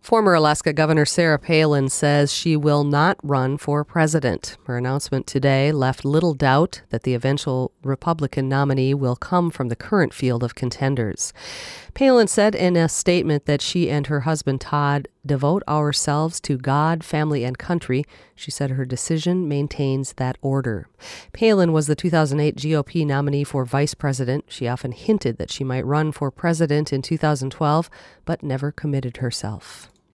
Former Alaska Governor Sarah Palin says she will not run for president. Her announcement today left little doubt that the eventual Republican nominee will come from the current field of contenders. Palin said in a statement that she and her husband Todd devote ourselves to God, family, and country. She said her decision maintains that order. Palin was the 2008 GOP nominee for vice president. She often hinted that she might run for president in 2012, but never committed herself.